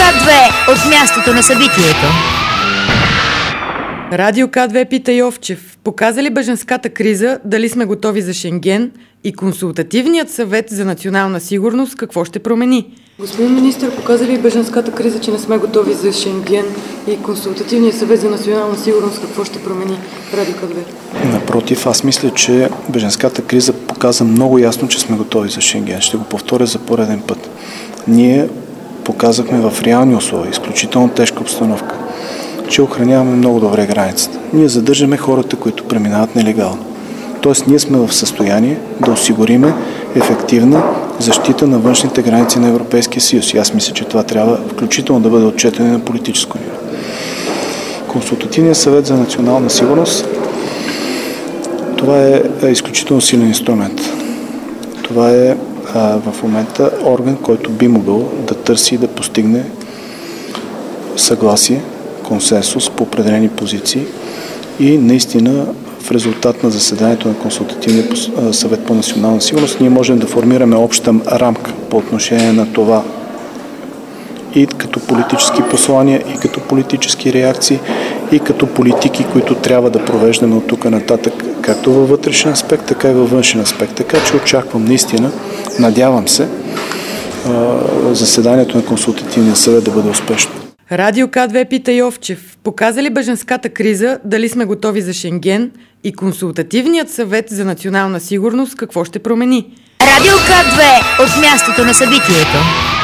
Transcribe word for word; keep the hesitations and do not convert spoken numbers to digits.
К две от мястото на събитието. Радио К две пита Йовчев. Показа ли бежанската криза дали сме готови за Шенген и Консултативният съвет за национална сигурност какво ще промени? Господин министър, показа ли бежанската криза, че не сме готови за Шенген и Консултативният съвет за национална сигурност какво ще промени? Радио К две. Напротив, аз мисля, че бежанската криза показа много ясно, че сме готови за Шенген. Ще го повторя за пореден път. Ние показахме в реални условия, изключително тежка обстановка, че охраняваме много добре границата. Ние задържаме хората, които преминават нелегално. Тоест, ние сме в състояние да осигуриме ефективна защита на външните граници на Европейския съюз. И аз мисля, че това трябва включително да бъде отчетено на политическо ниво. Консултативният съвет за национална сигурност, това е изключително силен инструмент. Това е а, в момента орган, който би могъл да търси и да постигне съгласие, консенсус по определени позиции и наистина в резултат на заседанието на Консултативния съвет по национална сигурност ние можем да формираме обща рамка по отношение на това и като политически послания, и като политически реакции, и като политики, които трябва да провеждаме от тук нататък, както във вътрешен аспект, така и във външен аспект. Така че очаквам наистина, надявам се, заседанието на Консултативния съвет да бъде успешно. Радио К две пита Йовчев. Показа ли бежанската криза дали сме готови за Шенген и Консултативният съвет за национална сигурност какво ще промени? Радио К две от мястото на събитието.